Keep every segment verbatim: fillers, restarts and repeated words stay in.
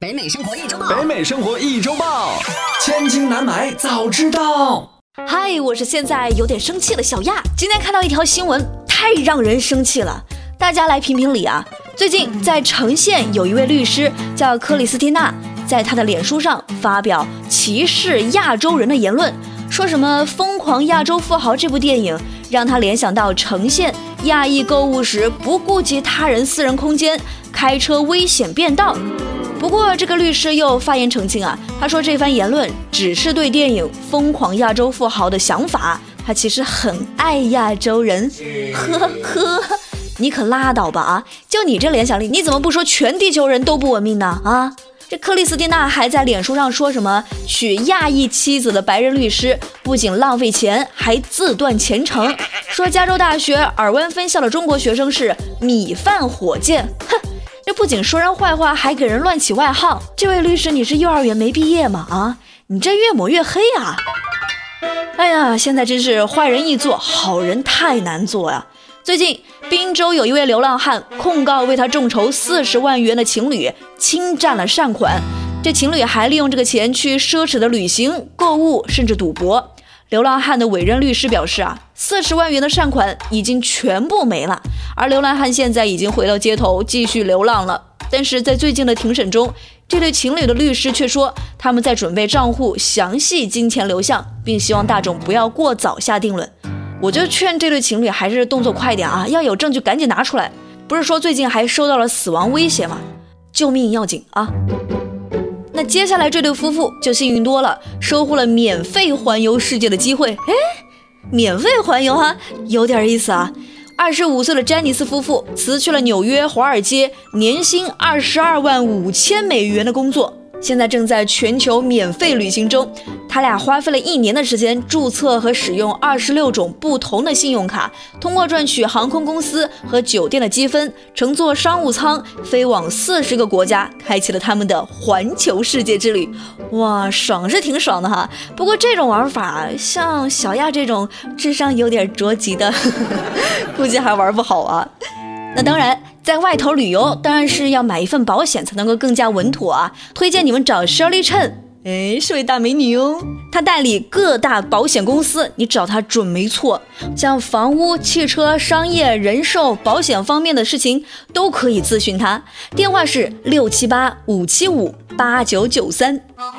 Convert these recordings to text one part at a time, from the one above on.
北美生活一周报， 北美生活一周报，千金难买早知道。 嗨，我是现在有点生气的小亚。今天看到一条新闻，太让人生气了，大家来评评理啊！最近在城县有一位律师叫克里斯蒂娜，在她的脸书上发表歧视亚洲人的言论，说什么《疯狂亚洲富豪》这部电影让他联想到城县亚裔购物时不顾及他人私人空间，开车危险变道。不过这个律师又发言澄清啊，他说这番言论只是对电影《疯狂亚洲富豪》的想法，他其实很爱亚洲人，呵呵，你可拉倒吧啊！就你这联想力，你怎么不说全地球人都不文明呢？啊！这克里斯蒂娜还在脸书上说什么娶亚裔妻子的白人律师不仅浪费钱，还自断前程，说加州大学尔湾分校的中国学生是米饭火箭，哼！这不仅说人坏话，还给人乱起外号。这位律师，你是幼儿园没毕业吗？啊，你这越抹越黑啊！哎呀，现在真是坏人易做，好人太难做呀。最近宾州有一位流浪汉控告为他众筹四十万元的情侣侵占了善款，这情侣还利用这个钱去奢侈的旅行、购物，甚至赌博。流浪汉的委任律师表示啊，四十万元的善款已经全部没了，而流浪汉现在已经回到街头继续流浪了。但是在最近的庭审中，这对情侣的律师却说他们在准备账户详细金钱流向，并希望大众不要过早下定论。我就劝这对情侣还是动作快点啊，要有证据赶紧拿出来。不是说最近还收到了死亡威胁吗？救命要紧啊！那接下来这对夫妇就幸运多了，收获了免费环游世界的机会。诶，免费环游哈，有点意思啊。二十五岁的詹尼斯夫妇辞去了纽约华尔街年薪二十二万五千美元的工作，现在正在全球免费旅行中。他俩花费了一年的时间注册和使用二十六种不同的信用卡，通过赚取航空公司和酒店的积分，乘坐商务舱飞往四十个国家，开启了他们的环球世界之旅。哇，爽是挺爽的哈，不过这种玩法像小亚这种智商有点着急的呵呵估计还玩不好啊。那当然在外头旅游当然是要买一份保险才能够更加稳妥啊，推荐你们找 Shirley Chen， 哎，是位大美女哦，她代理各大保险公司，你找她准没错，像房屋、汽车、商业、人寿、保险方面的事情都可以咨询她，电话是六七八五七五八九九三。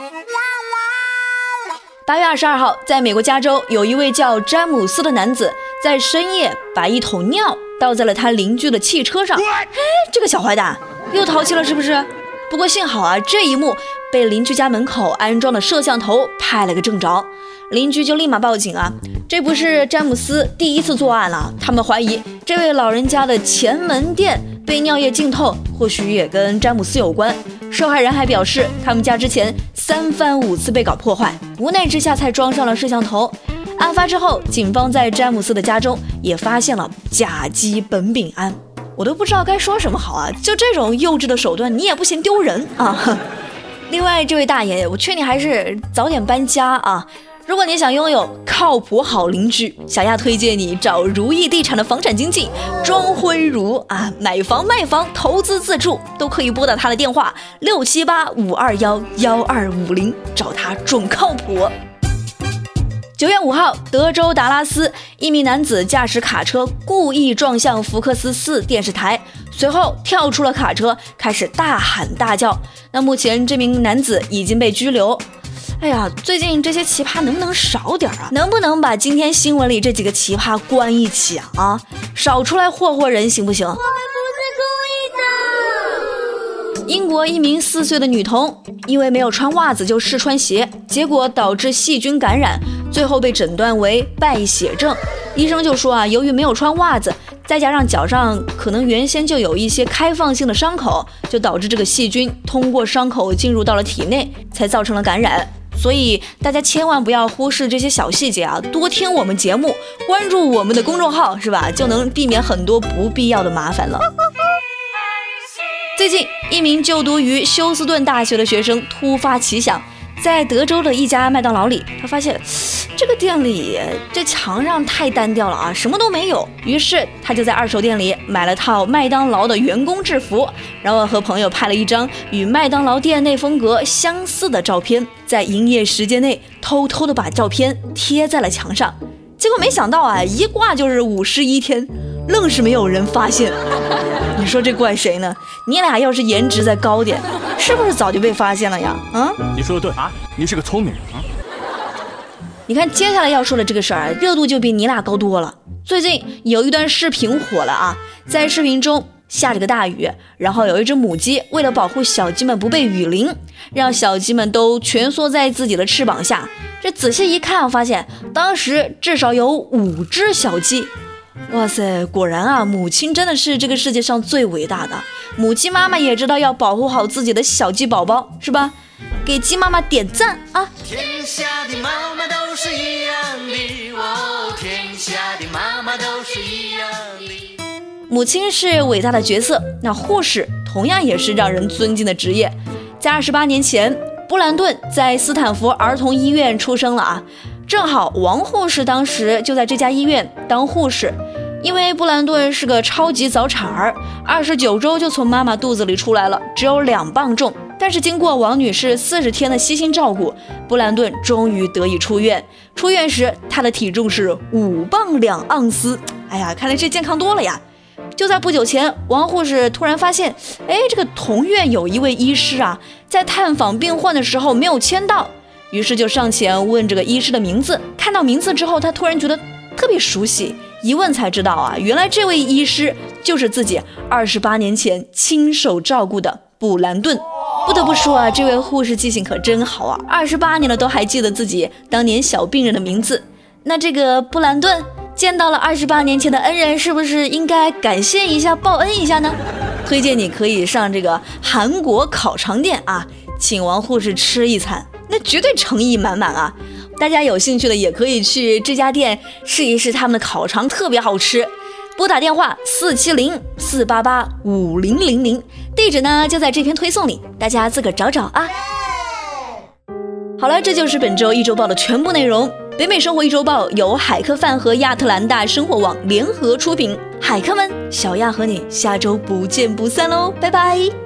八月二十二号，在美国加州有一位叫詹姆斯的男子在深夜把一桶尿倒在了他邻居的汽车上。哎，这个小坏蛋又淘气了是不是？不过幸好啊，这一幕被邻居家门口安装的摄像头拍了个正着，邻居就立马报警啊。这不是詹姆斯第一次作案了，他们怀疑这位老人家的前门店被尿液浸透，或许也跟詹姆斯有关。受害人还表示，他们家之前三番五次被搞破坏，无奈之下才装上了摄像头。案发之后，警方在詹姆斯的家中也发现了甲基苯丙胺。我都不知道该说什么好啊，就这种幼稚的手段，你也不嫌丢人啊。另外，这位大爷，我劝你还是早点搬家啊。如果你想拥有靠谱好邻居，小亚推荐你找如意地产的房产经纪庄辉如啊，买房卖房投资自住都可以拨打他的电话六七八五二幺幺二五零，找他准靠谱。九月五号，德州达拉斯一名男子驾驶卡车故意撞向福克斯四电视台，随后跳出了卡车，开始大喊大叫。那目前这名男子已经被拘留。哎呀，最近这些奇葩能不能少点啊？能不能把今天新闻里这几个奇葩关一起啊？啊，少出来霍霍人行不行？我们不是故意的。英国一名四岁的女童因为没有穿袜子就试穿鞋，结果导致细菌感染，最后被诊断为败血症。医生就说啊，由于没有穿袜子，再加上脚上可能原先就有一些开放性的伤口，就导致这个细菌通过伤口进入到了体内，才造成了感染。所以大家千万不要忽视这些小细节啊，多听我们节目，关注我们的公众号是吧，就能避免很多不必要的麻烦了。最近一名就读于休斯顿大学的学生突发奇想， 在德州的一家麦当劳里，他发现这个店里这墙上太单调了啊，什么都没有。于是他就在二手店里买了套麦当劳的员工制服，然后和朋友拍了一张与麦当劳店内风格相似的照片，在营业时间内偷偷的把照片贴在了墙上。结果没想到啊，一挂就是五十一天，愣是没有人发现。你说这怪谁呢？你俩要是颜值再高点，是不是早就被发现了呀？啊， 你说的对啊，你是个聪明人啊。 你看接下来要说的这个事儿，热度就比你俩高多了。最近有一段视频火了啊，在视频中下着个大雨，然后有一只母鸡为了保护小鸡们不被雨淋，让小鸡们都蜷缩在自己的翅膀下。这仔细一看，发现当时至少有五只小鸡。哇塞，果然啊，母亲真的是这个世界上最伟大的。母鸡妈妈也知道要保护好自己的小鸡宝宝，是吧？给鸡妈妈点赞啊！ 天下的妈妈都是一样的，哦，天下的妈妈都是一样的。 母亲是伟大的角色，那护士同样也是让人尊敬的职业。在二十八年前，布兰顿在斯坦福儿童医院出生了啊，正好王护士当时就在这家医院当护士。因为布兰顿是个超级早产儿，二十九周就从妈妈肚子里出来了，只有两磅重。但是经过王女士四十天的悉心照顾，布兰顿终于得以出院。出院时，她的体重是五磅两盎司。哎呀，看来这健康多了呀！就在不久前，王护士突然发现，哎，这个同院有一位医师啊，在探访病患的时候没有签到，于是就上前问这个医师的名字。看到名字之后，他突然觉得特别熟悉，一问才知道啊，原来这位医师就是自己二十八年前亲手照顾的布兰顿。不得不说啊，这位护士记性可真好啊，二十八年了都还记得自己当年小病人的名字。那这个布兰顿见到了二十八年前的恩人，是不是应该感谢一下、报恩一下呢？推荐你可以上这个韩国烤肠店啊，请王护士吃一餐，那绝对诚意满满啊！大家有兴趣的也可以去这家店试一试他们的烤肠，特别好吃。拨打电话四七零四八八五零零零，地址呢就在这篇推送里，大家自个儿找找啊。好了，这就是本周一周报的全部内容。北美生活一周报由海客饭和亚特兰大生活网联合出品，海客们，小亚和你下周不见不散喽，拜拜。